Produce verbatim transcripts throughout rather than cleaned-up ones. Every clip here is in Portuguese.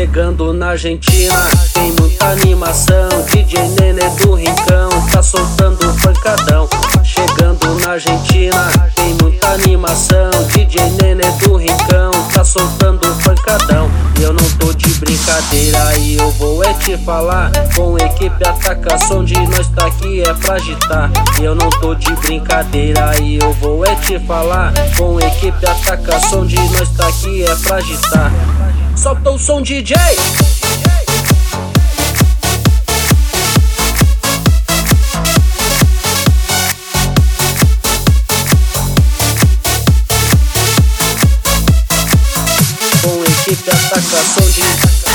Chegando na Argentina, tem muita animação. D J Nenê do Rincão tá soltando o pancadão. Chegando na Argentina, tem muita animação. D J Nenê do Rincão tá soltando o pancadão. E eu não tô de brincadeira e eu vou é te falar. Com equipe atacação de nós tá aqui é pra agitar. E eu não tô de brincadeira e eu vou é te falar. Com equipe atacação de nós tá aqui é pra agitar. Solta o som, D J! Com equipe atacação de...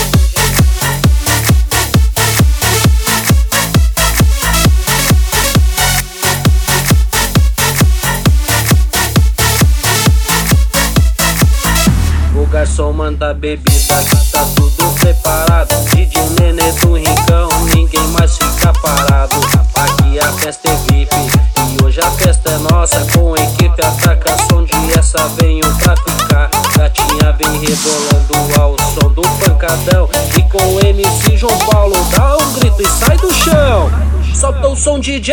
O garçom manda bebida, tá tudo preparado. D J Nenê do Rincão, ninguém mais fica parado. Aqui a festa é V I P e hoje a festa é nossa. Com equipe atacação de essa venho pra ficar. Gatinha vem rebolando ao som do pancadão. E com o M C João Paulo dá um grito e sai do chão. Solta o som, D J!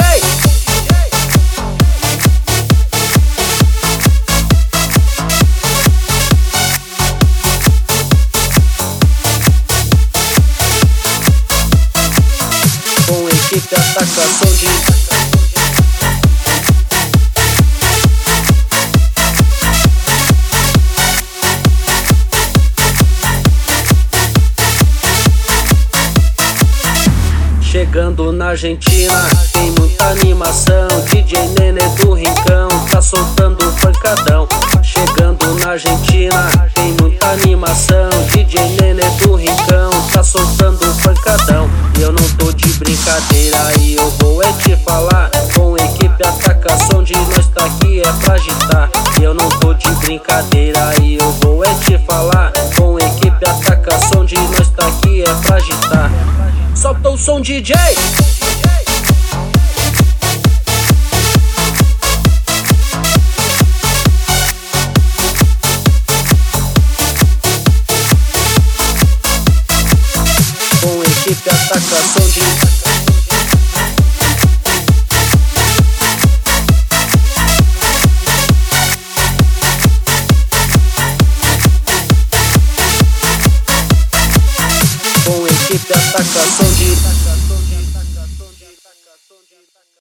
Com equipe atacação de... Chegando na Argentina, tem muita animação. D J Nenê do Rincão tá soltando o pancadão. Chegando na Argentina, tem muita animação. D J Nenê do Rincão tá soltando o pancadão. E eu não tô de brincadeira e eu vou é te falar. Com equipe atacação de nós tá aqui é pra agitar. E eu não tô de brincadeira e eu vou é te falar. Com equipe atacação de nós tá aqui é pra agitar. Solta o som, D J! Com equipe atacação de... Com equipe atacação de...